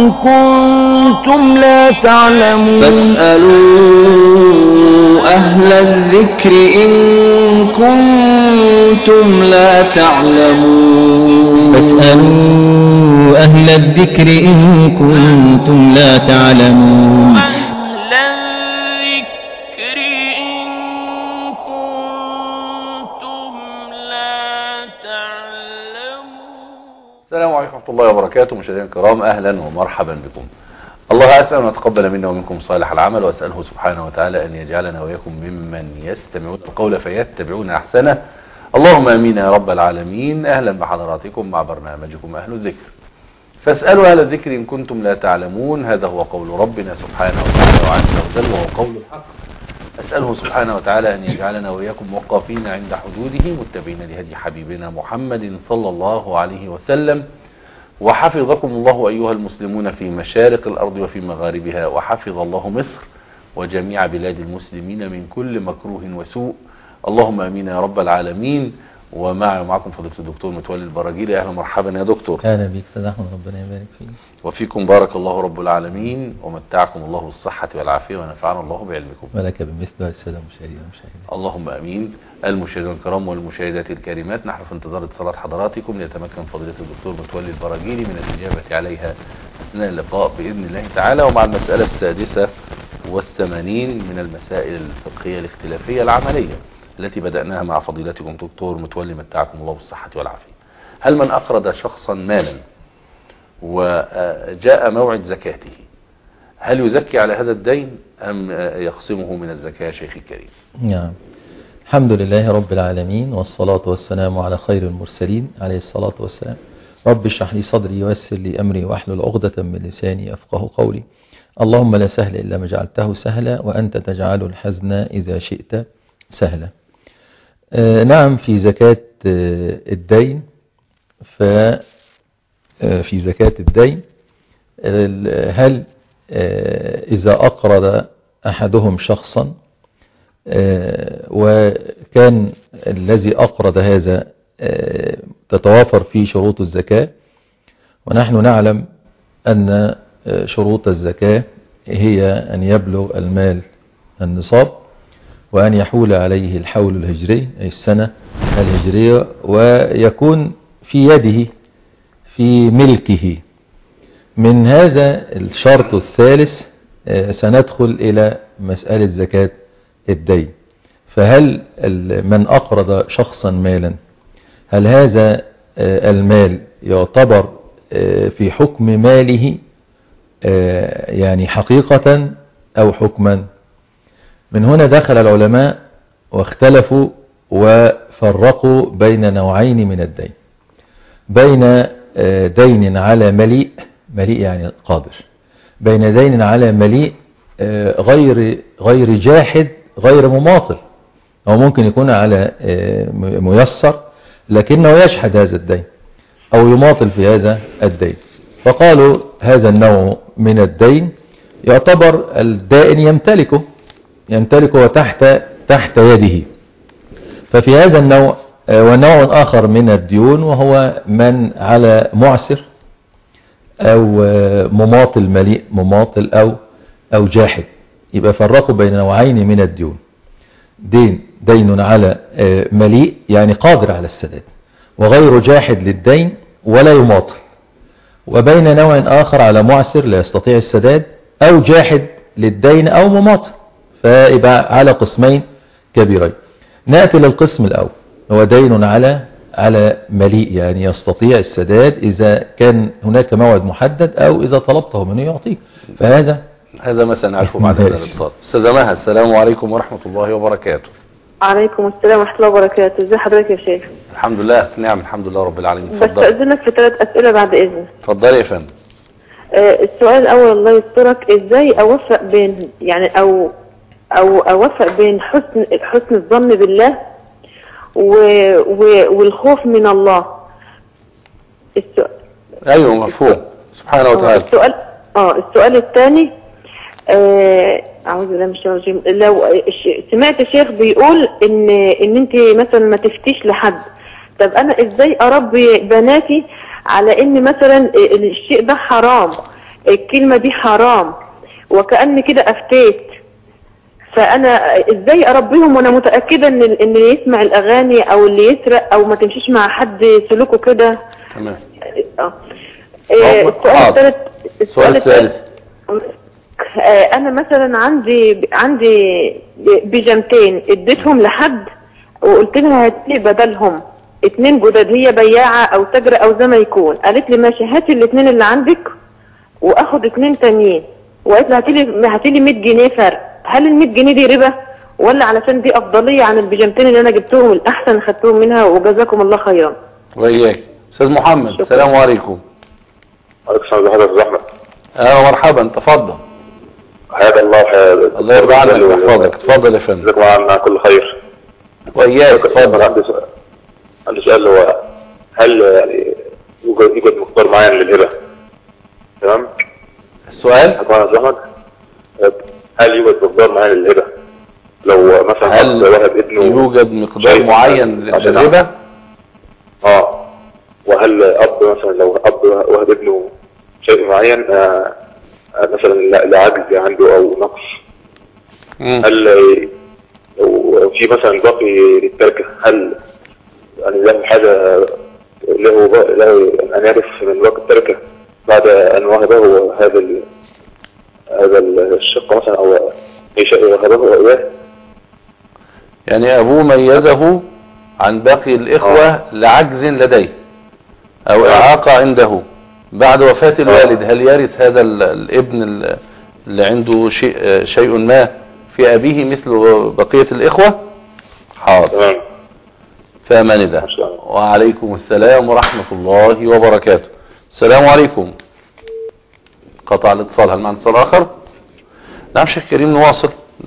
كنتم لا تعلمون. فاسألوا أهل الذكر إن كنتم لا تعلمون. فاسألوا أهل الذكر إن كنتم لا تعلمون. السلام عليكم ورحمة الله وبركاته. مشاهدينا الكرام، أهلا ومرحبا بكم. الله أسأل أن يتقبل منا ومنكم صالح العمل، وأسأله سبحانه وتعالى أن يجعلنا وإياكم ممن يستمعون القول فيتبعون أحسنه. اللهم آمين يا رب العالمين. أهلا بحضراتكم مع برنامجكم أهل الذكر. فاسألوا أهل الذكر إن كنتم لا تعلمون. هذا هو قول ربنا سبحانه وتعالى وعز وجل، وهو قول الحق. أسأله سبحانه وتعالى أن يجعلنا وإياكم موقفين عند حدوده، متبعين لهدي حبيبنا محمد صلى الله عليه وسلم. وحفظكم الله أيها المسلمون في مشارق الأرض وفي مغاربها، وحفظ الله مصر وجميع بلاد المسلمين من كل مكروه وسوء. اللهم آمين يا رب العالمين. ومعكم فضيلة الدكتور متولي البراجيلي. أهلا مرحبا يا دكتور. أهلا بك سيد أحمد، ربنا يبارك فيك. وفيكم بارك الله رب العالمين، ومتعكم الله بالصحة والعافية، ونفعنا الله بعلمكم. ولك بمثل السادة المشاهدين والمشاهدات. اللهم امين. المشاهدين الكرام والمشاهدات الكريمات، نحن في انتظار اتصالات حضراتكم ليتمكن فضيلة الدكتور متولي البراجيلي من الإجابة عليها أثناء اللقاء بإذن الله تعالى. ومع المسألة 86 من المسائل الفقهية الاختلافية العملية التي بدأناها مع فضيلتكم دكتور متولي، متعكم الله بالصحة والعافية. هل من أقرض شخصا مالا وجاء موعد زكاته، هل يزكي على هذا الدين أم يخصمه من الزكاة شيخي الكريم؟ نعم، الحمد لله رب العالمين، والصلاة والسلام على خير المرسلين عليه الصلاة والسلام. رب اشرح لي صدري ويسر لي أمري واحلل عقدة من لساني أفقه قولي. اللهم لا سهل إلا ما جعلته سهلا، وأنت تجعل الحزن إذا شئت سهلا. نعم، في زكاة الدين، في زكاة الدين هل إذا أقرض أحدهم شخصا وكان الذي أقرض هذا تتوافر فيه شروط الزكاة، ونحن نعلم أن شروط الزكاة هي أن يبلغ المال النصاب، وأن يحول عليه الحول الهجري أي السنة الهجرية، ويكون في يده في ملكه. من هذا الشرط الثالث سندخل إلى مسألة زكاة الدين. فهل من أقرض شخصا مالا، هل هذا المال يعتبر في حكم ماله يعني حقيقة أو حكما؟ من هنا دخل العلماء واختلفوا وفرقوا بين نوعين من الدين: بين دين على مليء يعني قادر، بين دين على مليء غير جاحد غير مماطل، أو ممكن يكون على ميسر لكنه يجحد هذا الدين أو يماطل في هذا الدين. فقالوا هذا النوع من الدين يعتبر الدائن يمتلكه تحت يده. ففي هذا النوع، ونوع آخر من الديون وهو من على معسر أو مماطل مليء مماطل أو جاحد. يبقى فرقوا بين نوعين من الديون: دين على مليء يعني قادر على السداد وغير جاحد للدين ولا يماطل، وبين نوع آخر على معسر لا يستطيع السداد أو جاحد للدين أو مماطل. فيبقى على قسمين كبيرين. نأتي للقسم الأول، هو دين على مليء يعني يستطيع السداد إذا كان هناك موعد محدد أو إذا طلبته منه يعطيك. هذا ما سنعرفه بعد هذا الاتصال. أستاذة مها، السلام عليكم ورحمة الله وبركاته. عليكم السلام ورحمة الله وبركاته. ازي حضرتك يا شيخ؟ الحمد لله، نعم الحمد لله رب العالمين. بس أذنك في 3 أسئلة بعد إذنك. اتفضلي يا فندم. السؤال الأول الله يسترك، ازاي أوفق بين أو أوفق بين حسن الظن بالله والخوف من الله؟ أيوه مفهوم. سبحانه وتعالى. السؤال الثاني، أعوذ بالله من الشيطان الرجيم، لو سمعت شيخ بيقول إن أنت مثلا ما تفتيش لحد، طب أنا إزاي أربي بناتي على إن مثلا الشيء ده حرام؟ الكلمة دي حرام وكأن كده أفتيت، فأنا إزاي أربيهم وأنا متأكدة إن اللي يسمع الأغاني أو اللي يسرق أو ما تمشيش مع حد سلوكه كده. تمام. السؤال الثالث أنا مثلا عندي بيجامتين اديتهم لحد وقلت لها هاتلي بدلهم 2 جداد، هي بياعة أو تاجرة أو زي ما يكون، قالت لي ماشي هاتي ال2 اللي عندك وأخد 2 تانيين، وقالت لي هاتيلي 100 جنيه فرق. هل ال 100 جنيه دي ربا ولا علشان دي أفضلية عن البيجامتين اللي أنا جبتهم الأحسن خدتهم منها؟ وجزاكم الله خيرا. وإياك. أستاذ محمد السلام عليكم. عليكم السلام ورحمة الله. أهلا ومرحبا، تفضل. حياك الله. الله يرضى عنك ويحفظك. تفضل يا فندم. جزاكم الله كل خير. وإياك. تفضل. عندي سؤال، هو هل يعني يوجد مقدار معين للهبة؟ تمام. السؤال هل يوجد مقدار معين للهبة؟ لو مثلا هل وهب ابنه يوجد مقدار معين للهبة؟ وهل أب مثلا لو أب وهب ابنه شيء معين مثلا لعجز عنده أو نقص، هل لو في مثلا باقي للتركة هل يعني له حاجة له أن يرث من باقي التركة بعد أن وهبه هذا الشق مثلا أو أي شيء وهبه إياه؟ يعني أبوه ميزه عن باقي الإخوة لعجز لديه أو إعاقة عنده بعد وفاة الوالد، هل يرث هذا الابن اللي عنده شيء ما في أبيه مثل بقية الإخوة؟ حاضر. فأمان الله. وعليكم السلام ورحمة الله وبركاته. السلام عليكم. قطع الاتصال. هل معنا اتصال آخر؟ نعم شيخ كريم نواصل.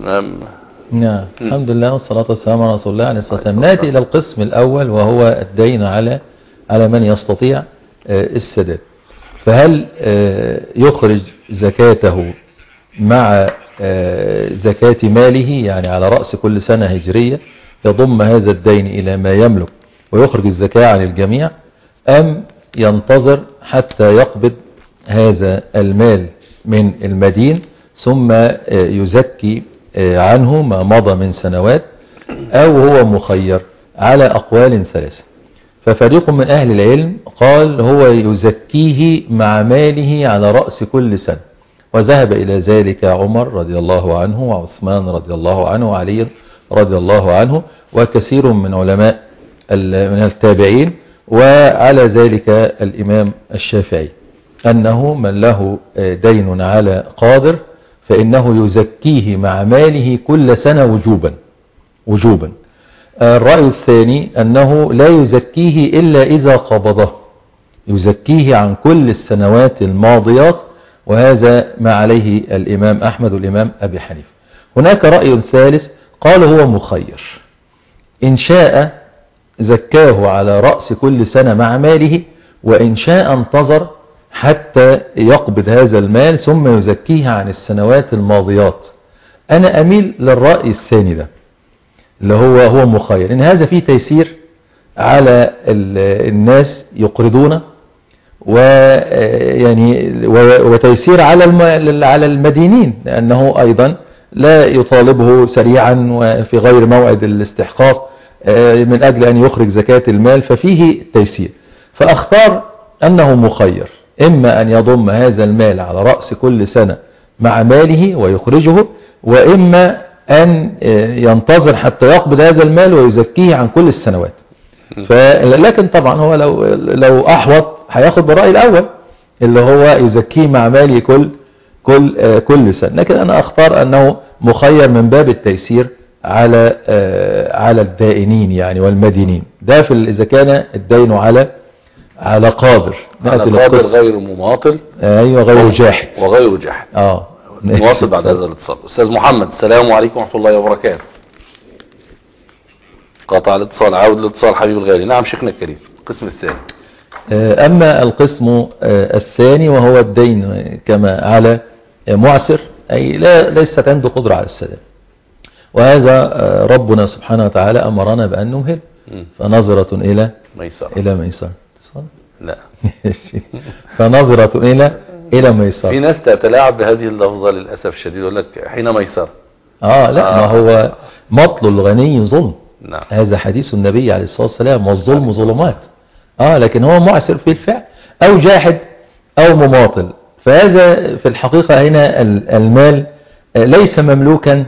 نعم الحمد لله والصلاة والسلام على رسول الله عليه الصلاة والسلام. نأتي إلى القسم الأول وهو الدين على من يستطيع السداد. فهل يخرج زكاته مع زكاة ماله، يعني على رأس كل سنة هجرية يضم هذا الدين إلى ما يملك ويخرج الزكاة عن الجميع، أم ينتظر حتى يقبض هذا المال من المدين ثم يزكي عنه ما مضى من سنوات، أو هو مخير؟ على أقوال 3. ففريق من أهل العلم قال هو يزكيه مع ماله على رأس كل سنة، وذهب إلى ذلك عمر رضي الله عنه وعثمان رضي الله عنه وعلي رضي الله عنه وكثير من علماء من التابعين، وعلى ذلك الإمام الشافعي أنه من له دين على قادر فإنه يزكيه مع ماله كل سنة وجوبا. الرأي الثاني أنه لا يزكيه إلا إذا قبضه، يزكيه عن كل السنوات الماضيات، وهذا ما عليه الإمام أحمد والإمام أبي حنيفة. هناك رأي ثالث قال هو مخير، إن شاء زكاه على رأس كل سنة مع ماله، وإن شاء انتظر حتى يقبض هذا المال ثم يزكيه عن السنوات الماضيات. أنا أميل للرأي الثاني ده اللي هو مخير، إن هذا فيه تيسير على الناس يقرضون، وتيسير على المدينين، لأنه أيضا لا يطالبه سريعا وفي غير موعد الاستحقاق من أجل أن يخرج زكاة المال، ففيه تيسير. فأختار أنه مخير، إما أن يضم هذا المال على رأس كل سنة مع ماله ويخرجه، وإما أن ينتظر حتى يقبض هذا المال ويزكيه عن كل السنوات. لكن طبعا هو لو أحوط هياخد بالرأي الأول اللي هو يزكيه مع ماله كل سنة، لكن أنا أختار أنه مخير من باب التيسير على الدائنين يعني والمدينين. ده إذا كان الدين على قادر، غير مماطل. أيوة غير جاحد وغير جاحد. نواصل بعد هذا الاتصال. أستاذ محمد السلام عليكم ورحمة الله وبركاته. قطع الاتصال، عاود الاتصال حبيب الغالي. نعم شيخنا الكريم. القسم الثاني. أما القسم الثاني وهو الدين كما على معسر، أي ليست عنده قدرة على السداد، وهذا ربنا سبحانه وتعالى أمرنا بأن نمهل، فنظرة إلى ميسرة. لا فنظرة الى ميسرة. في ناس تتلاعب بهذه اللفظة للأسف الشديد، يقول لك حين ميسرة. لا ما هو مطل الغني ظلم. نعم. هذا حديث النبي عليه الصلاة والسلام، والظلم ظلمات. لكن هو معسر في الفعل او جاحد او مماطل، فهذا في الحقيقة هنا المال ليس مملوكا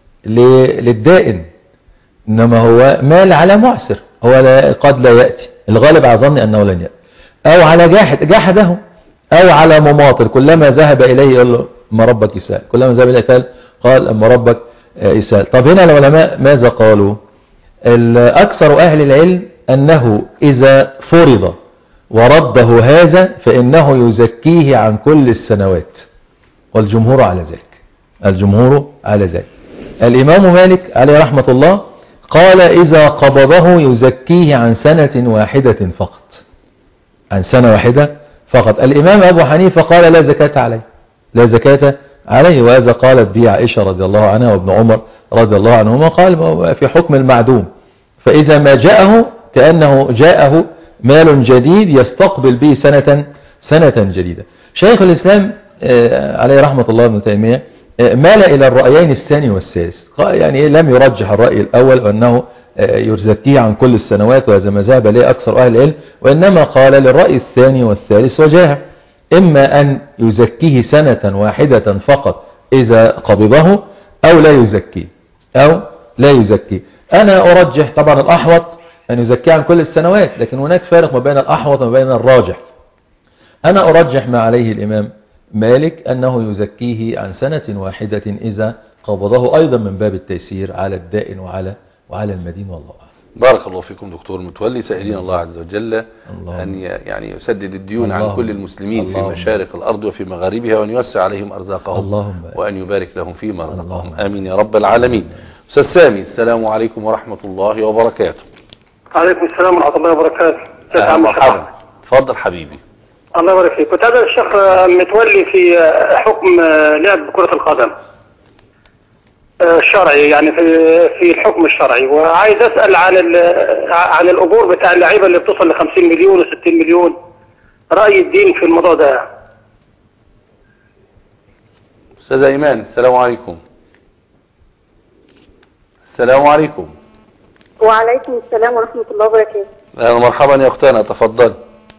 للدائن، انما هو مال على معسر، هو قد لا يأتي، الغالب على ظني انه لن يأتي، او على جاحده، او على مماطل، كلما ذهب اليه يقول له ما ربك يسأل، كلما ذهب اليه قال اما ربك يسأل. طب هنا العلماء ماذا قالوا؟ اكثر اهل العلم انه اذا فرض ورده هذا فانه يزكيه عن كل السنوات، والجمهور على ذلك، الجمهور على ذلك. الامام مالك عليه رحمة الله قال إذا قبضه يزكيه عن سنة واحدة فقط، عن سنة واحدة فقط. الإمام أبو حنيفة قال لا زكاة عليه، لا زكاة عليه، وهذا قالت به عائشة رضي الله عنها وابن عمر رضي الله عنهما، قال في حكم المعدوم، فإذا ما جاءه كأنه جاءه مال جديد يستقبل به سنة جديدة. شيخ الإسلام عليه رحمة الله ابن تيمية مال إلى الرأيين الثاني والثالث، يعني لم يرجح الرأي الأول أنه يزكيه عن كل السنوات، وهذا ما ذهب إليه أكثر أهل العلم، وإنما قال للرأي الثاني والثالث وجاه، إما أن يزكيه سنة واحدة فقط إذا قبضه، أو لا يزكيه. أنا أرجح طبعا الأحوط أن يزكيه عن كل السنوات، لكن هناك فارق ما بين الأحوط وما بين الراجح. أنا أرجح ما عليه الإمام مالك أنه يزكيه عن سنة واحدة إذا قبضه، أيضا من باب التيسير على الدائن وعلى المدين، والله أعلم. بارك الله فيكم دكتور متولي. سائلين الله عز وجل أن يعني يسدد الديون عن كل المسلمين في مشارق الأرض وفي مغاربها، وأن يوسع عليهم أرزاقهم، وأن يبارك لهم فيما رزقهم، آمين يا رب العالمين. أستاذ سامي، السلام عليكم ورحمة الله وبركاته. عليكم السلام ورحمة الله وبركاته. مرحبا، تفضل حبيبي. الله يبارك فيك. كنت هذا الشيخ متولي في حكم لعب كرة القدم الشرعي، يعني في الحكم الشرعي، وعايز أسأل عن الأجور بتاع اللعيبة اللي بتصل ل 50 مليون و 60 مليون، رأي الدين في الموضوع ده. أستاذ إيمان، السلام عليكم. السلام عليكم. وعليكم السلام ورحمة الله وبركاته. أهلا مرحبا يا أختنا، تفضل.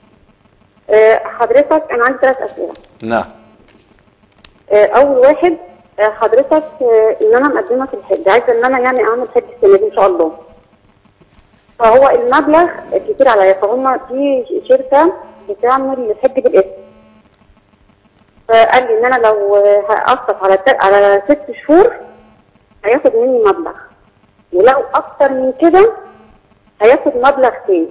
حضرتك أنا عندي 3 أسئلة. نعم. أول واحد، حضرتك إن أنا مقدمة في الحج، عايزة إن أنا يعني أعمل حج السنة دي إن شاء الله. فهو المبلغ كتير عليا، فهم في شركة بتعمل الحج بالاسم، فقال لي إن أنا لو هقسط على 6 شهور هياخد مني مبلغ، ولو أكتر من كده هياخد مبلغ تاني،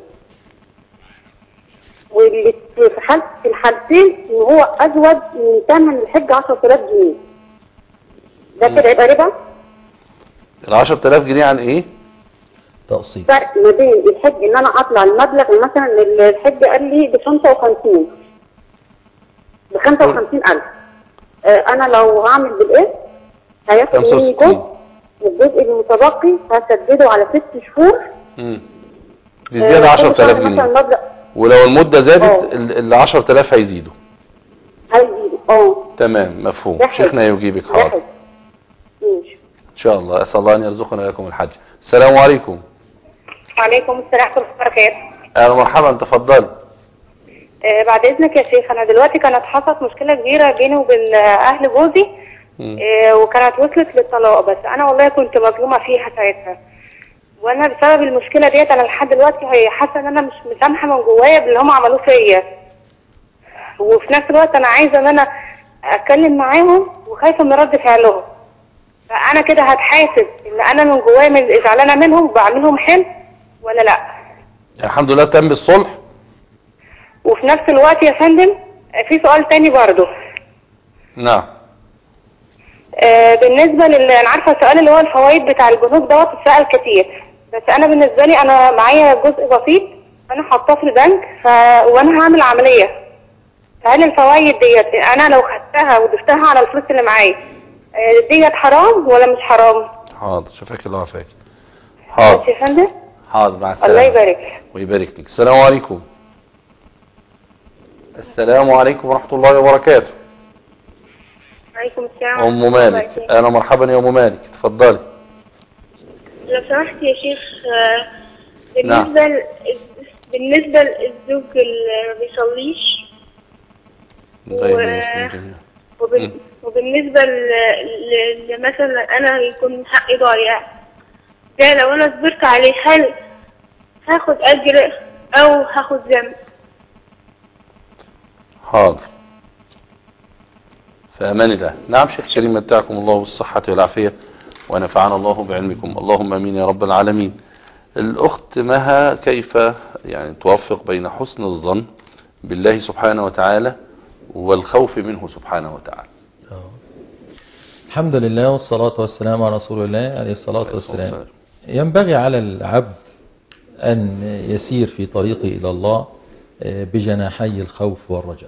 واللي في الحالتين ان هو ازود من ثمن الحج 10,000 جنيه. ده كده يبقى ربا؟ ال 10,000 جنيه عن ايه؟ تقسيط. فرق ما بين الحج ان انا اطلع المبلغ، مثلا الحج قال لي ب 55,000، انا لو هعمل بالقسط هياخد مني جزء، والجزء المتبقي هسدده على 6 شهور بزيادة 10,000 جنيه، ولو المدة زادت ال 10,000 هيزيدوا. تمام، مفهوم. شيخنا يجيبك. حاضر ان شاء الله. اسال الله ان يرزقنا وياكم الحج. السلام عليكم. وعليكم السلام ورحمة الله وبركاته. اهلا مرحبا، تفضل. بعد اذنك يا شيخ، انا دلوقتي كانت حصلت مشكلة كبيرة بيني وبين اهل جوزي، وكانت وصلت للطلاق، بس انا والله كنت مظلومة فيها ساعتها، وانا بسبب المشكله ديت انا لحد دلوقتي حاسه ان انا مش مسامحه من جوايا باللي هم عملوه فيا، وفي نفس الوقت انا عايزه ان انا اتكلم معاهم وخايفه من رد فعلهم، فانا كده هتحاسب ان انا من جوايا زعلانه منهم وبعملهم حلو ولا لا؟ الحمد لله تم بالصلح. وفي نفس الوقت يا فندم في سؤال تاني برضو. نعم. بالنسبة انا عارفة السؤال اللي هو الفوائد بتاع البنوك دوت اتسأل كتير، بس انا بالنسبة لي انا معايا جزء بسيط انا حاطاه في البنك وانا هعمل عملية، فهل الفوائد ديت انا لو خدتها وضفتها على الفلوس اللي معايا ديت حرام ولا مش حرام؟ حاضر، شفاك الله وعافاك. حاضر يا فندم. حاضر، مع السلامة. الله يبارك ويبارك فيك. السلام عليكم. السلام عليكم ورحمة الله وبركاته. عليكم السلام ام مالك، انا مرحبا يا ام مالك، اتفضلي. لو سمحت يا شيخ، نعم. بالنسبة للزوج اللي ما بيصليش وبالنسبة مثلا انا يكون حقي ضايع، ده لو انا صبرت عليه هل هاخد اجر او هاخد ذنب؟ حاضر، في امان الله. نعم شيخ كريم، متعكم الله بالصحة والعافية ونفعنا الله بعلمكم، اللهم امين يا رب العالمين. الاخت مها، كيف يعني توفق بين حسن الظن بالله سبحانه وتعالى والخوف منه سبحانه وتعالى؟ الحمد لله والصلاة والسلام على رسول الله عليه الصلاة والسلام. ينبغي على العبد أن يسير في طريقه إلى الله بجناحي الخوف والرجاء،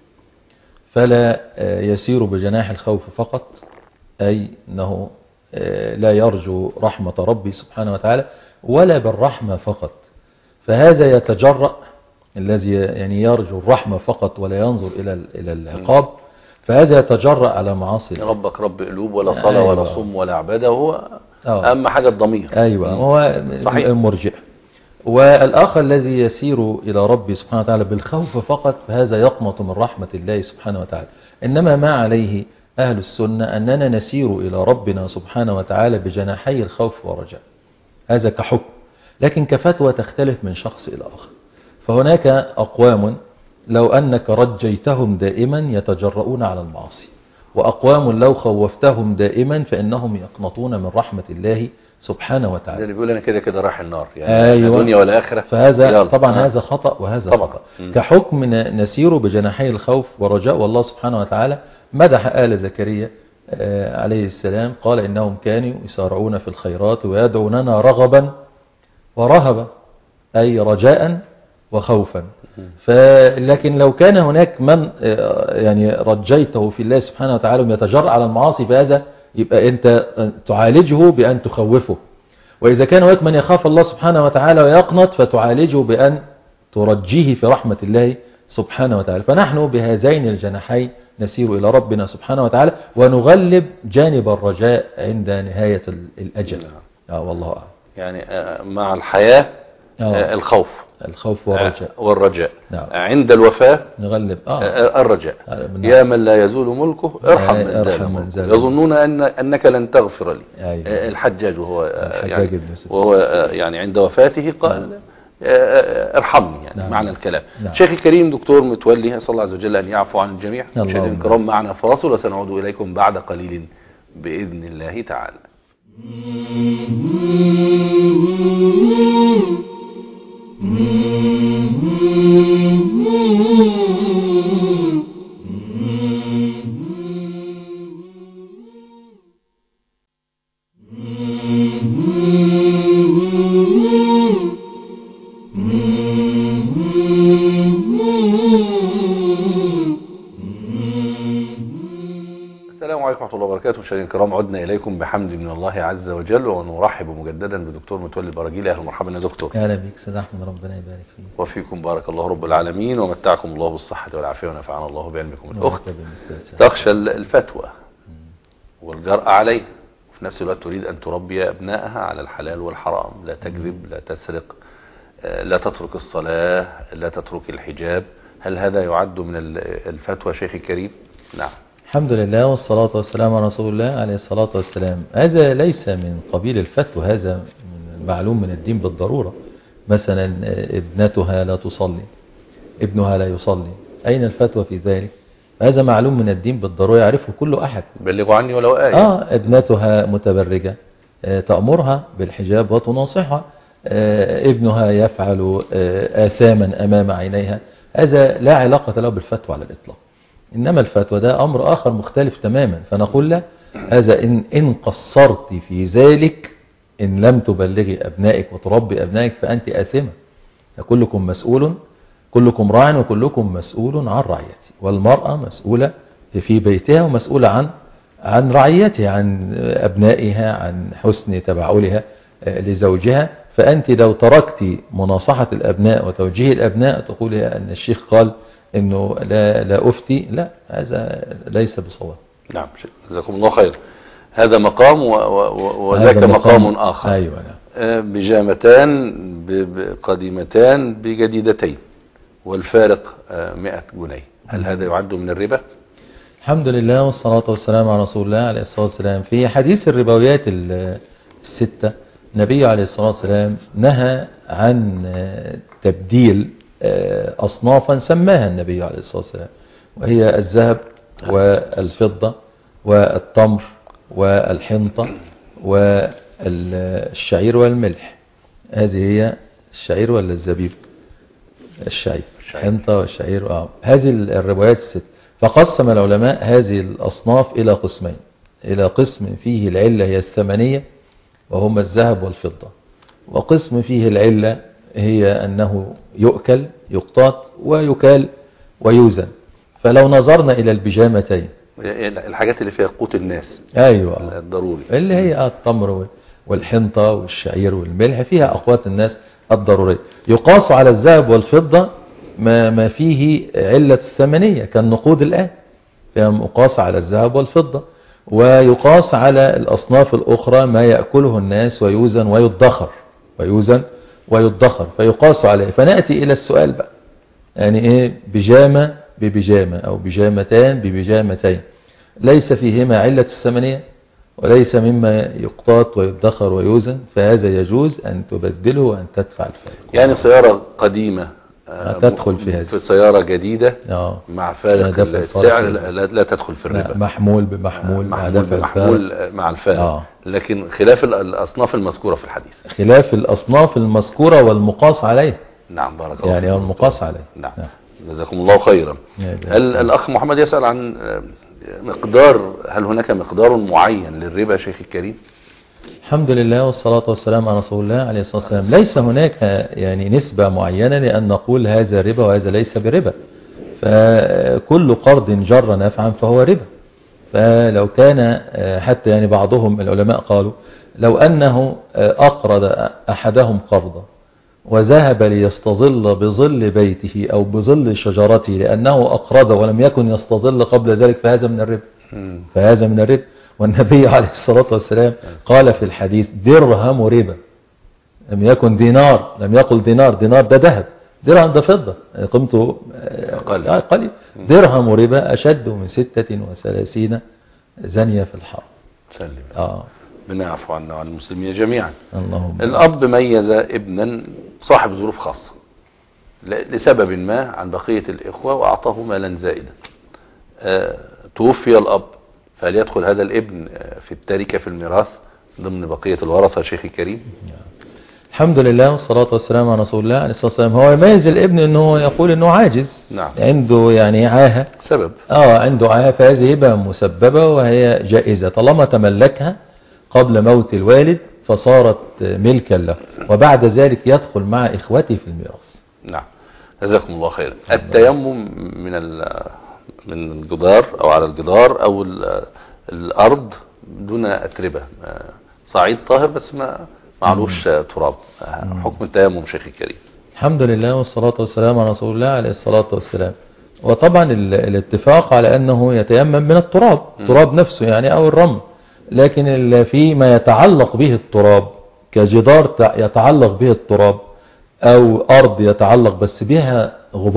فلا يسير بجناح الخوف فقط، أي أنه لا يرجو رحمة ربي سبحانه وتعالى، ولا بالرحمة فقط، فهذا يتجرأ، الذي يعني يرجو الرحمة فقط ولا ينظر إلى العقاب، فهذا يتجرأ على معاصي. ربك رب قلوب، ولا صلاة ولا صوم ولا عبادة، هو أهم حاجة الضمير. أيوة، هو صحيح المرجئ. والآخر الذي يسير إلى ربي سبحانه وتعالى بالخوف فقط، فهذا يقنط من رحمة الله سبحانه وتعالى. إنما ما عليه أهل السنة أننا نسير إلى ربنا سبحانه وتعالى بجناحي الخوف والرجاء، هذا كحكم. لكن كفتوى تختلف من شخص إلى آخر، فهناك أقوام لو أنك رجيتهم دائما يتجرؤون على المعاصي، وأقوام لو خوفتهم دائما فإنهم يقنطون من رحمة الله سبحانه وتعالى. ده اللي بيقول أنا كده كده راح النار، يعني أيوة. الدنيا والآخرة. فهذا طبعا هذا خطأ وهذا طبعا خطأ. كحكم نسير بجناحي الخوف والرجاء، والله سبحانه وتعالى مدح آل زكريا عليه السلام، قال إنهم كانوا يسارعون في الخيرات ويدعوننا رغبا ورهبا، أي رجاء وخوفا. لكن لو كان هناك من يعني رجيته في الله سبحانه وتعالى يتجرأ على المعاصي، فهذا يبقى أنت تعالجه بأن تخوفه. وإذا كان هناك من يخاف الله سبحانه وتعالى ويقنط، فتعالجه بأن ترجيه في رحمة الله سبحانه وتعالى. فنحن بهذين الجناحين نسير إلى ربنا سبحانه وتعالى، ونغلب جانب الرجاء عند نهاية الأجل. والله أعلم. يعني مع الحياة الخوف والرجاء. نعم. عند الوفاة نغلب الرجاء. يا من لا يزول ملكه ارحم من زال ملكه، يظنون أنك لن تغفر لي. أيوة. الحجاج وهو يعني عند وفاته قال ارحمني، يعني نعم. معنى الكلام. نعم. شيخ الكريم دكتور متولي، أسأل الله عز وجل أن يعفو عن الجميع. مشاهدينا الكرام، معنا فاصل وسنعود إليكم بعد قليل بإذن الله تعالى. السلام عليكم ورحمة الله وبركاته. مشاهدينا الكرام، عدنا إليكم بحمد من الله عز وجل، ونرحب مجددا بدكتور متولي البراجيلي. أهلا ومرحبا يا دكتور. أهلا بك سيد أحمد، ربنا يبارك فيك. وفيكم بارك الله رب العالمين، ومتعكم الله بالصحة والعافية ونفعنا الله بعلمكم. الأخت تخشى الفتوى والجرأة عليه، وفي نفس الوقت تريد أن تربي أبنائها على الحلال والحرام، لا تكذب، لا تسرق، لا تترك الصلاة، لا تترك الحجاب. هل هذا يعد من الفتوى شيخي الكريم؟ نعم. الحمد لله والصلاة والسلام على رسول الله عليه الصلاة والسلام. هذا ليس من قبيل الفتوى، هذا معلوم من الدين بالضرورة. مثلا ابنتها لا تصلي، ابنها لا يصلي، أين الفتوى في ذلك؟ هذا معلوم من الدين بالضرورة، يعرفه كل أحد. بلغوا عني ولو آية. ابنتها متبرجة، تأمرها بالحجاب وتناصحها. ابنها يفعل آثاما أمام عينيها، هذا لا علاقة له بالفتوى على الإطلاق. إنما الفتوى ده أمر آخر مختلف تماما، فنقول له هذا إن قصرت في ذلك، إن لم تبلغي أبنائك وتربي أبنائك فأنت آثمة. كلكم مسؤول، كلكم راع وكلكم مسؤول عن رعيته. والمرأة مسؤولة في بيتها ومسؤولة عن رعيتها، عن أبنائها، عن حسن تبعولها لزوجها. فأنت لو تركت مناصحة الأبناء وتوجيه الأبناء تقول أن الشيخ قال إنه لا أفتي، لا، هذا ليس بصواب. نعم، جزاكم الله خير. هذا مقام وذاك مقام آخر. أيوة نعم. بجامتان قديمتان بجديدتين والفارق 100 جنيه، هل هذا يعد من الربا؟ الحمد لله والصلاة والسلام على رسول الله عليه الصلاة والسلام. في حديث الربويات الستة النبي عليه الصلاة والسلام نهى عن تبديل أصنافا سماها النبي عليه الصلاة والسلام، وهي الذهب والفضة والتمر والحنطة والشعير والملح. هذه هي الشعير ولا الزبيب؟ الشعير، الحنطة والشعير. هذه الربويات الست. فقسم العلماء هذه الأصناف إلى قسمين، إلى قسم فيه العلة هي الثمنية وهم الذهب والفضة، وقسم فيه العلة هي أنه يؤكل يقتات ويكال ويوزن. فلو نظرنا إلى البجامتين، الحاجات اللي فيها قوت الناس، أيوة الضروري، اللي هي التمر والحنطة والشعير والملح فيها أقوات الناس الضرورية، يقاس على الذهب والفضة ما فيه علة الثمنية كالنقود الآن، يقاس على الذهب والفضة، ويقاس على الأصناف الأخرى ما يأكله الناس ويوزن ويدخر فيقاس عليه. فنأتي إلى السؤال بقى، يعني إيه بجامة ببجامة أو بجامتان ببجامتين ليس فيهما علة الثمنية وليس مما يقتات ويدخر ويوزن، فهذا يجوز أن تبدله وأن تدفع الفارق. يعني سيارة قديمة تدخل في هذا، في سيارة جديدة مع فارق السعر لا تدخل في الربا. محمول بمحمول مع الفارق. لكن خلاف الأصناف المذكورة في الحديث، خلاف الأصناف المذكورة والمقاس عليه. نعم، بارك الله يعني المقاس عليه. نعم. جزاكم الله خيرا. هل الأخ محمد يسأل عن مقدار، هل هناك مقدار معين للربا شيخ الكريم؟ الحمد لله والصلاة والسلام على رسول الله عليه الصلاة والسلام. ليس هناك يعني نسبة معينة لأن نقول هذا ربا وهذا ليس بربا، فكل قرض جر نفعا فهو ربا. فلو كان حتى يعني بعضهم العلماء قالوا لو أنه أقرض أحدهم قرضا وذهب ليستظل بظل بيته أو بظل شجرته لأنه أقرض ولم يكن يستظل قبل ذلك فهذا من الربا. والنبي عليه الصلاة والسلام قال في الحديث درهم ربا، لم يكن دينار، لم يقل دينار ده ذهب، درهم ده فضة قيمته قليل. درهم ربا أشد من 36 زانية في الحرب. بنعفو عنا وعن المسلمين جميعا. اللهم الأب ميز ابنا صاحب ظروف خاصة لسبب ما عن بقية الإخوة وأعطاه مالا زائدا، توفي الأب، فهل يدخل هذا الابن في التركة في الميراث ضمن بقية الورثة شيخي الكريم؟ الحمد لله والصلاة والسلام على رسول الله عليه الصلاة والسلام. هو يميز الابن انه يقول انه عاجز، نعم، عنده يعني عاهة سبب، عنده عاهة، فهذه هبة مسببة وهي جائزة طالما تملكها قبل موت الوالد فصارت ملكا له، وبعد ذلك يدخل مع إخوته في الميراث. نعم، جزاكم الله خيرا. التيمم من الجدار أو على الجدار أو الأرض دون أتربة، صعيد طاهر بس ما معلوش تراب، حكم التيمم شيخي الكريم؟ الحمد لله والصلاة والسلام على رسول الله عليه الصلاة والسلام. وطبعا الاتفاق على أنه يتيمم من التراب نفسه يعني أو الرمل، لكن فيما يتعلق به التراب كجدار يتعلق به التراب أو أرض يتعلق بس بها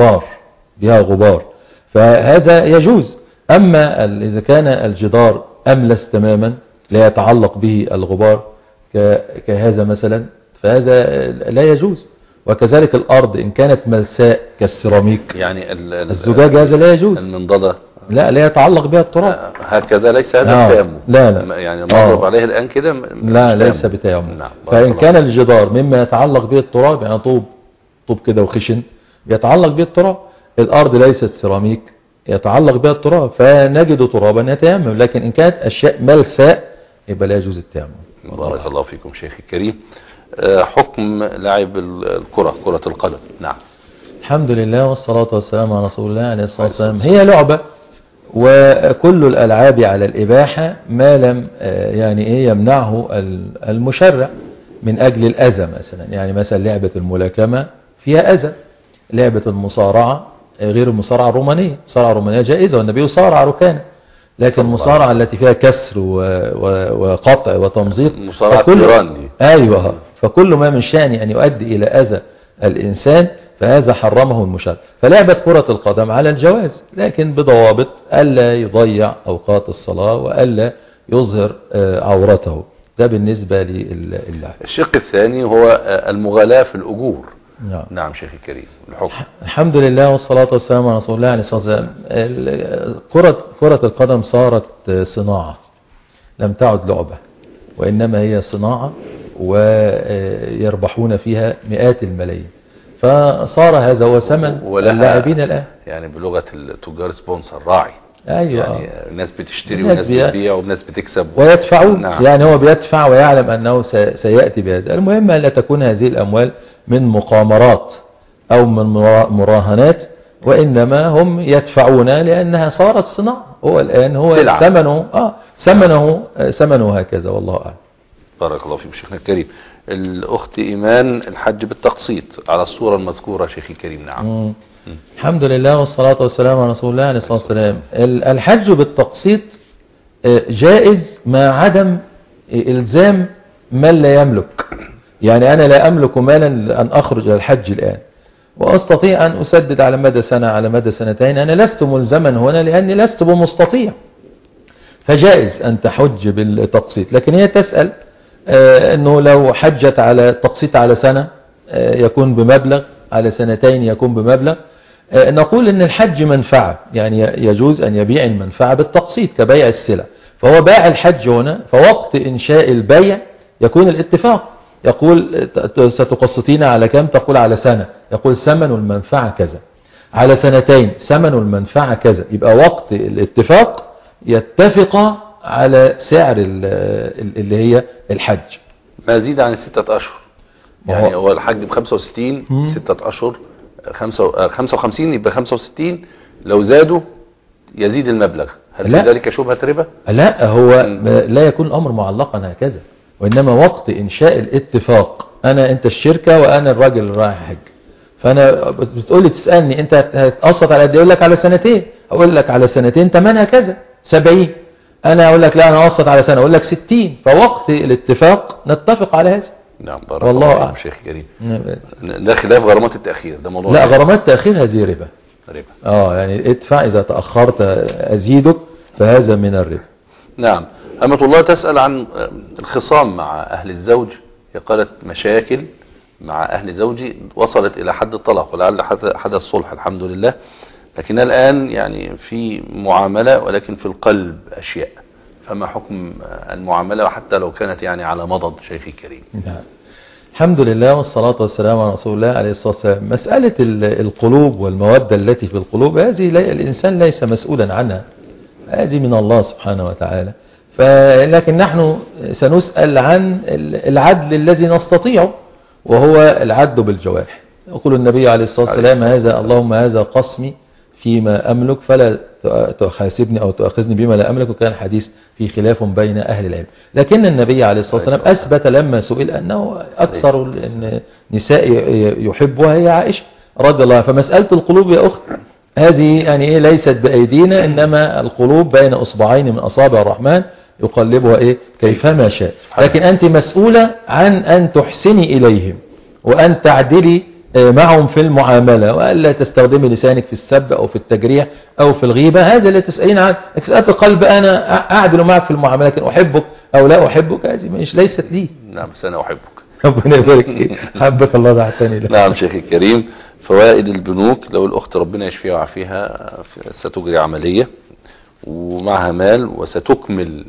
غبار فهذا يجوز. أما إذا كان الجدار أملس تماما لا يتعلق به الغبار كهذا مثلا فهذا لا يجوز. وكذلك الأرض إن كانت ملساء كالسيراميك يعني الزجاج هذا لا يجوز. المنضدة لا يتعلق بها التراب هكذا، ليس هذا التيمم. لا يعني نضرب عليه الآن كده لا ليس بتيمم. نعم. فإن كان الجدار مما يتعلق به التراب يعني طوب كده وخشن يتعلق به التراب، الأرض ليست سيراميك يتعلق بها التراب فنجد ترابا يتيمم، لكن إن كانت أشياء ملساء يبقى لا يجوز التيمم. بارك الله فيكم شيخي الكريم. حكم لعب كرة القدم. نعم، الحمد لله والصلاة والسلام على رسول الله عليه الصلاة والسلام. هي لعبة وكل الألعاب على الإباحة ما لم يعني يمنعه المشرع من أجل الأذى مثلا. يعني مثلا لعبة الملاكمة فيها أذى، لعبة المصارعة غير المصارعة الرومانية، المصارعة الرومانية جائزة والنبي صارع ركانه، لكن مصارعة التي فيها كسر وقطع وتمزيق، مصارعة إيران دي. أيوة، فكل ما من شأنه أن يؤدي إلى أذى الإنسان فهذا حرمه المشرع. فلعبة كرة القدم على الجواز، لكن بضوابط ألا يضيع أوقات الصلاة وألا يظهر عورته. ده بالنسبة للعب. الشق الثاني هو المغالاة في الأجور. نعم. نعم شيخ الكريم، الحكم. الحمد لله والصلاة والسلام على رسول الله عليه الصلاة والسلام. كرة القدم صارت صناعة لم تعد لعبة، وإنما هي صناعة ويربحون فيها مئات الملايين، فصار هذا هو ثمن اللاعبين الآن. يعني بلغة التجار سبونسر، راعي. أيوة. يعني الناس بتشتري وناس بتبيع وناس بتكسب ويدفعون. نعم. يعني هو بيدفع ويعلم أنه سيأتي بهذا. المهم أن لا تكون هذه الأموال من مقامرات أو من مراهنات، وإنما هم يدفعون لأنها صارت صناعة. هو الآن هو ثمنه هكذا، والله أعلم. بارك الله فيك شيخنا الكريم. الأخت إيمان، الحج بالتقسيط على الصورة المذكورة شيخي الكريم. نعم. الحمد لله والصلاة والسلام على رسول الله عليه الصلاة والسلام. الحج بالتقسيط جائز مع عدم إلزام من لا يملك. يعني أنا لا أملك مالا أن أخرج الحج الآن، وأستطيع أن أسدد على مدى سنة على مدى سنتين. أنا لست ملزما هنا لأني لست بمستطيع، فجائز أن تحج بالتقسيط. لكن هي تسأل أنه لو حجت على تقسيط على سنة يكون بمبلغ، على سنتين يكون بمبلغ. نقول أن الحج منفعة، يعني يجوز أن يبيع المنفعة بالتقسيط كبيع السلع. فهو باع الحج هنا، فوقت إنشاء البيع يكون الاتفاق، يقول ستقسطين على كم؟ تقول على سنة، يقول ثمن المنفعة كذا. على سنتين ثمن المنفعة كذا. يبقى وقت الاتفاق يتفق على سعر اللي هي الحج، ما زيد عن 6 أشهر. يعني هو الحج ب65 6 أشهر 55 يبقى 65. لو زادوا يزيد المبلغ. هل في ذلك شبهة ربا؟ لا، هو لا يكون الأمر معلقا هكذا، وإنما وقت إنشاء الاتفاق. أنت الشركة وأنا الراجل اللي رايح حج، فأنا بتقولي تسألني أنت هتقسط على قد؟ أقول لك على سنتين. أقول لك على سنتين ثمنها كذا 70. أنا أقول لك لا أنا أقسط على سنة، أقول لك 60. فوقت الاتفاق نتفق على هذا. نعم. بارك الله فيك شيخ كريم. ده خلاف غرامات التأخير، ده موضوع. لا، غرامات التأخير هذه ربا. يعني ادفع إذا تأخرت أزيدك، فهذا من الربا. نعم. أمة الله تسأل عن الخصام مع أهل الزوج. قالت مشاكل مع أهل زوجي وصلت إلى حد الطلاق، ولعل حدث صلح الحمد لله، لكن الآن يعني في معاملة ولكن في القلب أشياء. فما حكم المعاملة وحتى لو كانت يعني على مضض شيخي الكريم؟ نعم. الحمد لله والصلاة والسلام على رسول الله عليه الصلاة والسلام. مسألة القلوب والمودة التي في القلوب هذه الإنسان ليس مسؤولا عنها، هذه من الله سبحانه وتعالى. لكن نحن سنسأل عن العدل الذي نستطيعه، وهو العدل بالجوارح. يقول النبي عليه الصلاة والسلام هذا اللهم هذا قسمي فيما أملك فلا تحاسبني أو تؤاخذني بما لا أملك. وكان حديث في خلاف بين أهل العلم، لكن النبي عليه الصلاة والسلام أثبت لما سئل أنه أكثر النساء يحبها هي عائشة رضي الله عنها. فمسألة القلوب يا أخت هذه يعني ليست بأيدينا، إنما القلوب بين أصبعين من أصابع الرحمن يقلبها كيفما شاء. لكن أنت مسؤولة عن أن تحسني إليهم وأن تعدلي معهم في المعاملة، وألا تستخدمي لسانك في السب أو في التجريح أو في الغيبة. هذا اللي تسألين عنه. تسأل القلب أنا أعدل معك في المعاملة، لكن أحبك أو لا أحبك هذه ليست لي. نعم، بس أنا أحبك. ربنا يبارك فيك. حبك الله دعتني له. نعم شيخي الكريم. فوائد البنوك، لو الأخت ربنا يشفيها ويعافيها ستجري عملية ومعها مال وستكمل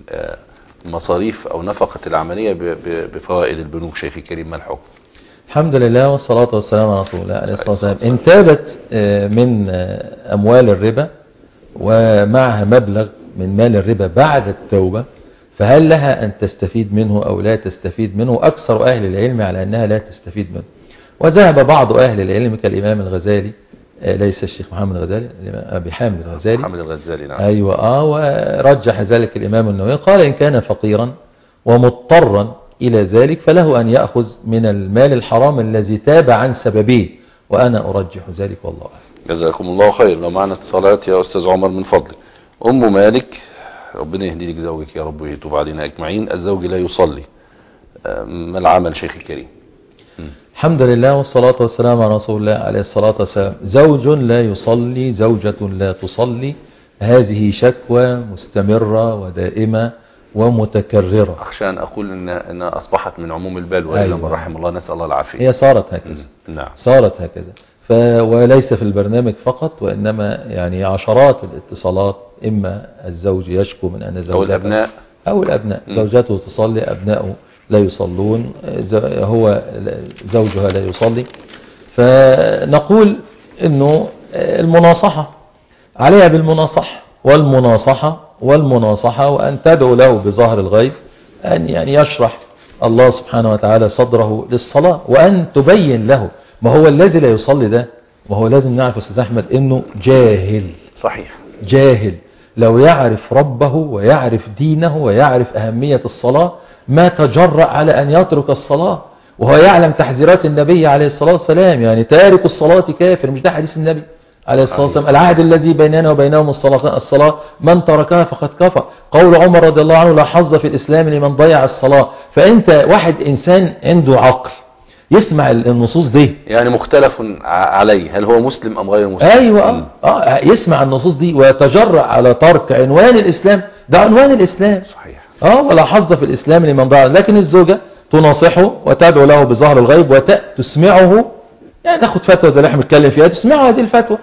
مصاريف أو نفقة العملية بفوائد البنوك شيخي الكريم، ما الحكم؟ الحمد لله والصلاة والسلام على رسول الله عليه الصلاة والسلام. إن تابت من أموال الربا ومعها مبلغ من مال الربا بعد التوبة، فهل لها أن تستفيد منه أو لا تستفيد منه؟ أكثر أهل العلم على أنها لا تستفيد منه، وذهب بعض أهل العلم كالإمام الغزالي، ليس الشيخ محمد الغزالي، أبي حامد الغزالي. محمد الغزالي نعم. أيوة ورجح ذلك الإمام النووي، قال إن كان فقيرا ومضطرا إلى ذلك فله أن يأخذ من المال الحرام الذي تاب عن سببه، وأنا أرجح ذلك والله أعلم. جزاكم الله خير. لو معنا اتصالات يا أستاذ عمر من فضلك. أم مالك ربنا يهدي لك زوجك يا رب ويتوب علينا أجمعين. الزوج لا يصلي، ما العمل شيخ الكريم؟ الحمد لله والصلاة والسلام على رسول الله عليه الصلاة والسلام. زوج لا يصلي، زوجة لا تصلي، هذه شكوى مستمرة ودائمة ومتكررة. أخشى أن أقول إن أصبحت من عموم البلوى إلا من رحم الله، نسأل الله العافية. هي صارت هكذا. نعم. صارت هكذا. وليس في البرنامج فقط، وإنما يعني عشرات الاتصالات، إما الزوج يشكو من أن زوجته أو الأبناء زوجته تصلي، أبنائه لا يصلون، هو زوجها لا يصلي. فنقول إنه المناصحة عليها بالمناصحة والمناصحة، وأن تدعو له بظهر الغيب أن يعني يشرح الله سبحانه وتعالى صدره للصلاة، وأن تبين له. ما هو الذي لا يصلي ده، ما هو لازم نعرف أستاذ أحمد إنه جاهل. صحيح، جاهل. لو يعرف ربه ويعرف دينه ويعرف أهمية الصلاة ما تجرأ على أن يترك الصلاة، وهو يعلم تحذيرات النبي عليه الصلاة والسلام. يعني تارك الصلاة كافر، مش ده حديث النبي عليه الصلاة والسلام؟ العهد الذي بيننا وبينهم الصلاة، من تركها فقد كفر. قول عمر رضي الله عنه: لا حظ في الإسلام لمن ضيع الصلاة. فأنت واحد إنسان عنده عقل يسمع النصوص دي، يعني مختلف عليه هل هو مسلم أم غير مسلم. أيوة. يسمع النصوص دي ويتجرأ على ترك عنوان الإسلام. ده عنوان الإسلام. صحيح. ولا حظ في الإسلام لمن ضيع. لكن الزوجة تناصحه وتدعو له بظهر الغيب وتسمعه، يعني تاخد فتوى زي اللي احنا بنتكلم فيها، تسمعه هذه الفتوى.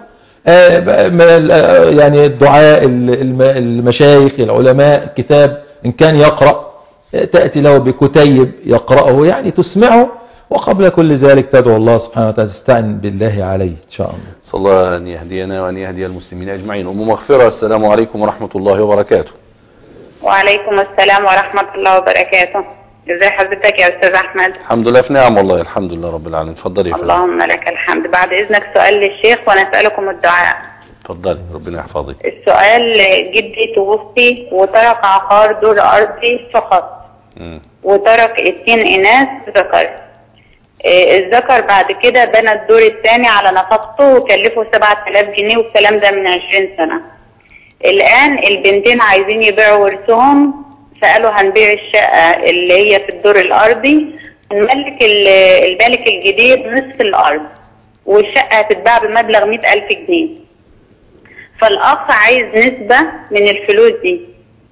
يعني الدعاء، المشايخ، العلماء، الكتاب إن كان يقرأ تأتي له بكتيب يقرأه، يعني تسمعه. وقبل كل ذلك تدعو الله سبحانه وتعالى، تستعن بالله عليه إن شاء الله. صلى الله أن يهدينا وأن يهدي المسلمين أجمعين. أم مغفرة، السلام عليكم ورحمة الله وبركاته. وعليكم السلام ورحمة الله وبركاته. ازي حضرتك يا أستاذ أحمد؟ الحمد لله في نعم والله، الحمد لله رب العالمين. اتفضلي يا فندم. اللهم لك الحمد. بعد إذنك سؤال للشيخ ونسألكم الدعاء. اتفضلي ربنا يحفظك. السؤال: جدي توفي وترك عقار دور أرضي فقط، وترك 2 إناث ذكر. الذكر بعد كده بنى الدور الثاني على نفقته وكلفه 7000 جنيه، والكلام ده من 20 سنة. الآن البنتين عايزين يبيعوا ورثهم، فقالوا هنبيع الشقة اللي هي في الدور الأرضي، المالك الجديد نصف الأرض، والشقة هتتباع بمبلغ 100,000 جنيه. فالأخ عايز نسبة من الفلوس دي،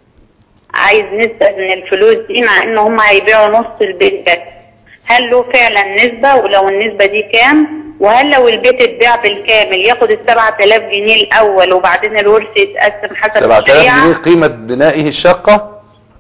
مع إن هم هيبيعوا نص البيت بس. هل له فعلا نسبة؟ ولو النسبة دي كام؟ وهل لو البيت اتباع بالكامل ياخد 7000 جنيه الأول وبعدين الورث يتقسم حسب 7000 جنيه قيمة بنائه الشقة؟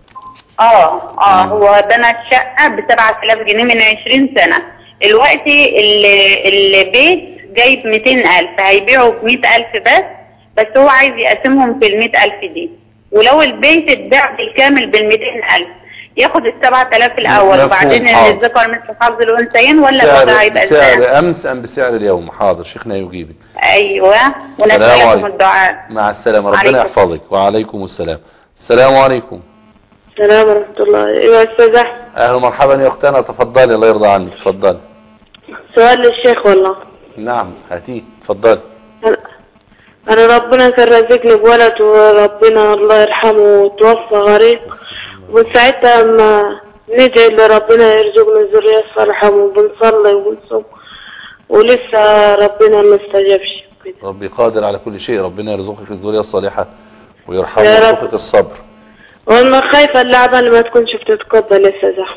هو بنى الشقة ب7000 جنيه من 20 سنة. دلوقتي البيت جايب 200,000، هيبيعوا ب100,000 بس هو عايز يقسمهم في ال100,000 دي. ولو البيت اتباع بالكامل بال200,000 ياخد 7000 الأول وبعدين الذكر مثل حظ الأنثيين، ولا الوضع هيبقى ازاي؟ سعر أمس أم بسعر اليوم؟ حاضر شيخنا يجيبك. أيوة، ونسألكم الدعاء. مع السلامة، ربنا يحفظك. وعليكم السلام. السلام عليكم. السلام ورحمة الله. ايوه يا أستاذ أحمد. أهلا ومرحبا يا أختنا، تفضلي الله يرضى عنك. تفضلي. سؤال للشيخ والله. نعم هاتيه، تفضلي. أنا ربنا كان رزقني بولد، وربنا الله يرحمه توفى غريب، وساعتها ما ندعي لربنا يرزقنا الذرية الصالحة، وبنصلي وبنصوم، ولسه ربنا ما استجابش. ربي قادر على كل شيء، ربنا يرزقك الذرية الصالحة ويرحمك ويرزقك الصبر. وانا خايفة اللعبة اللي ما تكونش بتتقبل لسه زحمة.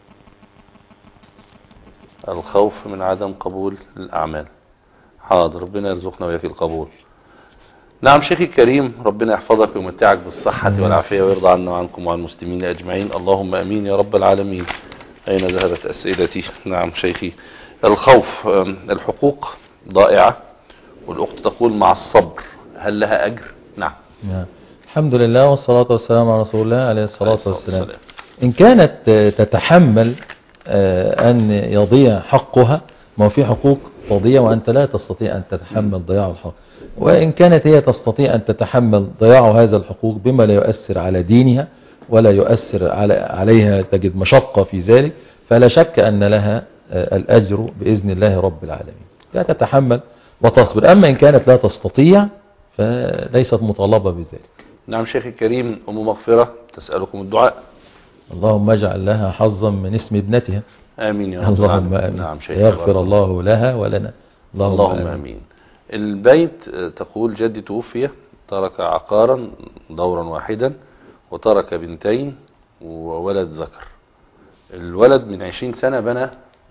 الخوف من عدم قبول الأعمال. حاضر، ربنا يرزقنا وياك القبول. نعم شيخي الكريم، ربنا يحفظك ويمتعك بالصحة والعافية ويرضى عنا وعنكم وعن المسلمين أجمعين، اللهم أمين يا رب العالمين. أين ذهبت أسئلتي؟ نعم شيخي، الخوف، الحقوق ضائعة، والأخت تقول مع الصبر هل لها أجر؟ نعم. الحمد لله والصلاة والسلام على رسول الله عليه الصلاة والسلام. إن كانت تتحمل أن يضيع حقها، ما في حقوق تضيع وأنت لا تستطيع أن تتحمل ضياع الحق، وإن كانت هي تستطيع أن تتحمل ضياع هذا الحقوق بما لا يؤثر على دينها ولا يؤثر عليها، تجد مشقة في ذلك، فلا شك أن لها الأجر بإذن الله رب العالمين. لا تتحمل وتصبر. أما إن كانت لا تستطيع فليست مطالبة بذلك. نعم شيخ الكريم، أم مغفرة تسألكم الدعاء. اللهم اجعل لها حظا من اسم ابنتها. آمين يا رب اللهم العالمين. آمين. نعم شيخ، يغفر الله لها ولنا. اللهم آمين. البيت تقول جدي توفي، ترك عقارا دورا واحدا، وترك بنتين وولد ذكر. الولد من 20 سنة بنى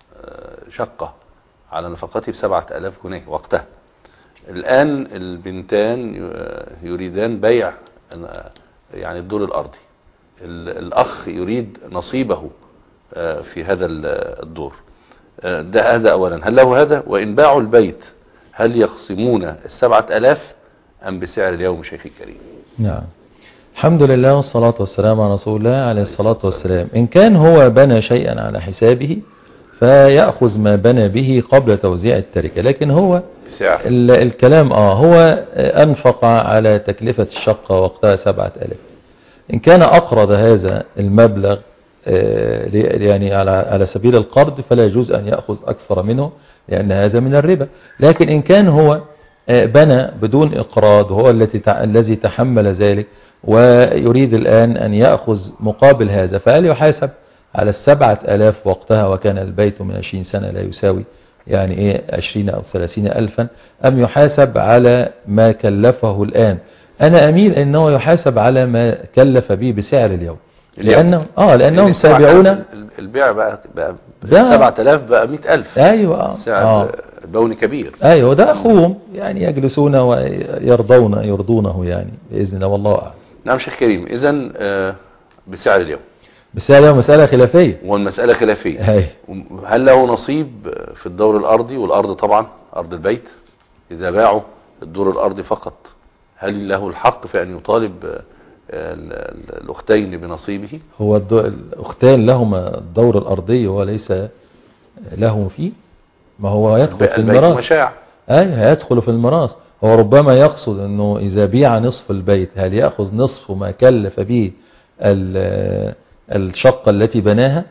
شقة على نفقته ب7,000 جنيه وقتها. الآن البنتان يريدان بيع يعني الدور الأرضي. الأخ يريد نصيبه في هذا الدور. هذا أولا، هل له هذا؟ وإن باعوا البيت هل يقسمون 7,000 أم بسعر اليوم شيخ الكريم؟ نعم، الحمد لله والصلاة والسلام على رسول الله عليه الصلاة والسلام. إن كان هو بنى شيئا على حسابه فيأخذ ما بنى به قبل توزيع التركة، لكن هو الكلام هو أنفق على تكلفة الشقة وقتها 7,000. إن كان أقرض هذا المبلغ يعني على سبيل القرض فلا يجوز أن يأخذ أكثر منه، لأن هذا من الربا. لكن إن كان هو بنى بدون إقراض وهو الذي تحمل ذلك ويريد الآن أن يأخذ مقابل هذا، فهل يحاسب على 7,000 وقتها وكان البيت من 20 سنة لا يساوي يعني 20 أو 30 ألفا، أم يحاسب على ما كلفه الآن؟ أنا أميل أنه يحاسب على ما كلف به بسعر اليوم، لأنهم سابعون. البيع بقى 7,000 بقى 100,000. أيوة، سعر بوني كبير. أيوة، ده أخوهم يعني يجلسون ويرضونه يعني بإذن الله، والله أعلم. نعم شيخ كريم، إذن بسعر اليوم. بسعر اليوم مسألة خلافية. والمسألة خلافية. هل له نصيب في الدور الأرضي؟ والأرض طبعا أرض البيت. إذا باعوا الدور الأرضي فقط هل له الحق في أن يطالب الأختين بنصيبه؟ هو الأختان لهما الدور الأرضي وليس لهم فيه، ما هو يدخل في الميراث. مشاع. هيدخل في الميراث. هو ربما يقصد أنه إذا بيع نصف البيت هل يأخذ نصف ما كلف به الشقة التي بناها؟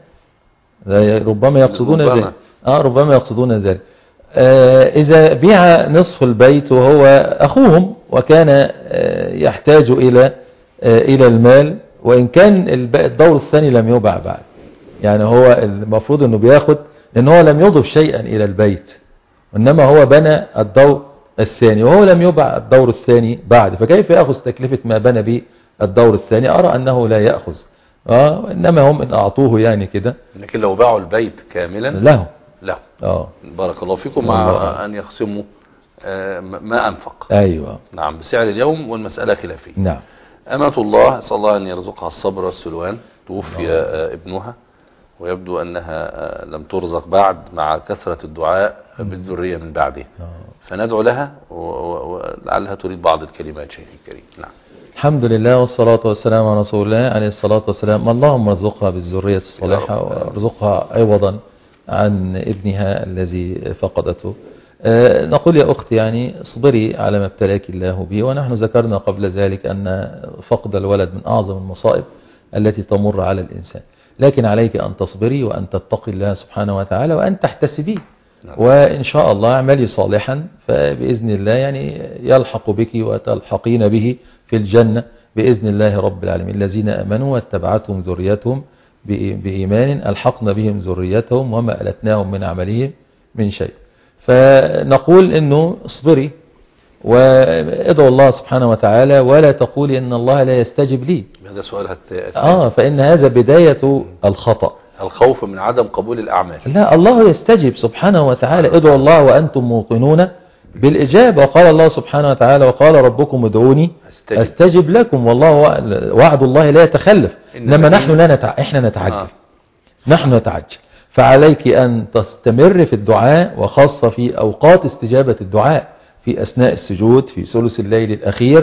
ربما يقصدون ذلك. ربما يقصدون ذلك. إذا بيع نصف البيت وهو أخوهم وكان يحتاج إلى المال، وإن كان الدور الثاني لم يباع بعد، يعني هو المفروض أنه بياخد، لأنه هو لم يضف شيئا إلى البيت، إنما هو بنى الدور الثاني وهو لم يباع الدور الثاني بعد، فكيف يأخذ تكلفة ما بنى به الدور الثاني؟ أرى أنه لا يأخذ. إنما هم إن أعطوه يعني كده. لكن لو باعوا البيت كاملا له. بارك الله فيكم، مع أن يقسموا ما أنفق. أيوة. نعم، بسعر اليوم، والمسألة خلافية. نعم. أمة الله أسأل الله أن يرزقها الصبر والسلوان. توفي ابنها ويبدو أنها لم ترزق بعد، مع كثرة الدعاء بالذرية من بعده، فندعو لها ولعلها تريد بعض الكلمات شيخ الكريم. نعم. الحمد لله والصلاة والسلام على رسول الله عليه الصلاة والسلام. اللهم ارزقها بالذرية الصالحة وارزقها عوضا عن ابنها الذي فقدته. نقول يا أختي يعني اصبري على ما ابتلاك الله به، ونحن ذكرنا قبل ذلك أن فقد الولد من أعظم المصائب التي تمر على الإنسان، لكن عليك أن تصبري وأن تتقي الله سبحانه وتعالى وأن تحتسبيه، وإن شاء الله اعملي صالحا فبإذن الله يعني يلحق بك وتلحقين به في الجنة بإذن الله رب العالمين. الذين آمنوا واتبعتهم ذريتهم بإيمان ألحقنا بهم ذريتهم وما ألتناهم من عملهم من شيء. فنقول إنه اصبري وادعو الله سبحانه وتعالى، ولا تقولي إن الله لا يستجب لي. هذا سؤال فإن هذا بداية الخطأ، الخوف من عدم قبول الأعمال. لا، الله يستجب سبحانه وتعالى. ادعوا الله وأنتم موقنون بالإجابة، وقال الله سبحانه وتعالى وقال ربكم ادعوني أستجب لكم، والله وعد الله لا يتخلف. إنما نحن إحنا نتعجل. نحن نتعجل. فعليك أن تستمر في الدعاء، وخاصة في أوقات استجابة الدعاء، في أثناء السجود، في ثلث الليل الأخير،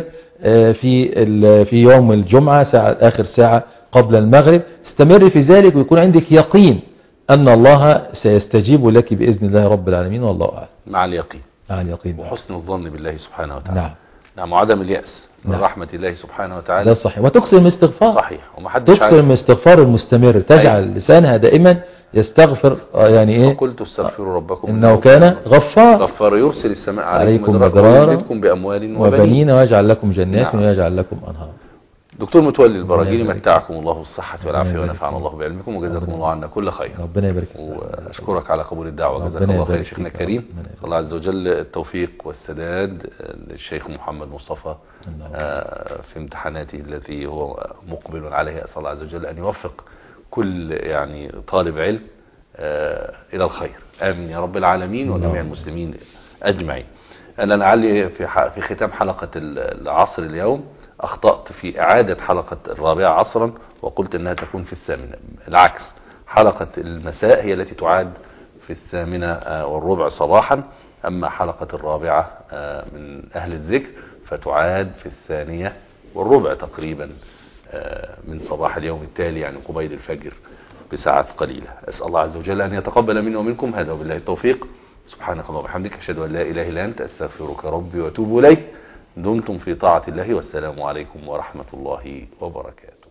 في يوم الجمعة آخر ساعة قبل المغرب. استمر في ذلك ويكون عندك يقين أن الله سيستجيب لك بإذن الله رب العالمين، والله أعلم. مع اليقين. مع اليقين وحسن الظن بالله سبحانه وتعالى. نعم. نعم، وعدم اليأس من رحمة الله سبحانه وتعالى. ده صحيح. وتكثر من استغفار. صحيح. ومحدش تكثر من استغفار المستمر، تجعل لسانها دائما يستغفر، يعني ايه؟ فقلت استغفروا ربكم إنه كان غفار يرسل السماء عليكم مدرارا ويمددكم بأموال وبنين ويجعل لكم جنات ويجعل لكم أنهار. دكتور متولي البراجيلي، متعكم الله بالصحة والعافية ونفعنا الله بعلمكم وجزاكم الله عنا كل خير. ربنا يبارك فيك وأشكرك على قبول الدعوة، جزاك الله خير شيخنا الكريم. صلى الله عز وجل التوفيق والسداد للشيخ محمد مصطفى في امتحاناته التي هو مقبل عليها. أسأل الله عز وجل أن يوفق كل يعني طالب علم إلى الخير، آمين يا رب العالمين، وجميع المسلمين أجمعين. أنا لعلي في ختام حلقة العصر اليوم أخطأت في إعادة حلقة 4 عصرا وقلت أنها تكون في 8. العكس، حلقة المساء هي التي تعاد في 8:15 صباحا، أما حلقة 4 من أهل الذكر فتعاد في 2:15 تقريبا من صباح اليوم التالي، يعني قبيل الفجر بساعات قليلة. أسأل الله عز وجل أن يتقبل مني ومنكم هذا، وبالله التوفيق. سبحانك اللهم وبحمدك، أشهد أن لا إله إلا أنت، أستغفرك ربي وأتوب إليك. دمتم في طاعة الله، والسلام عليكم ورحمة الله وبركاته.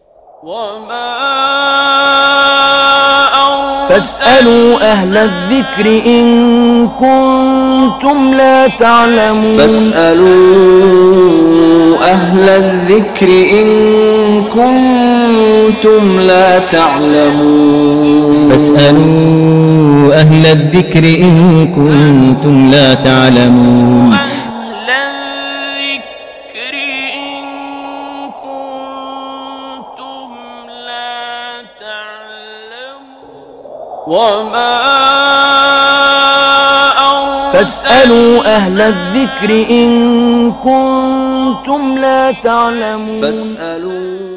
فاسألوا أهل الذكر إن كنتم لا تعلمون. فاسألوا أهل الذكر إن كنتم لا تعلمون. فاسألوا أهل الذكر إن كنتم لا تعلمون. فاسألوا أهل الذكر إن كنتم لا تعلمون.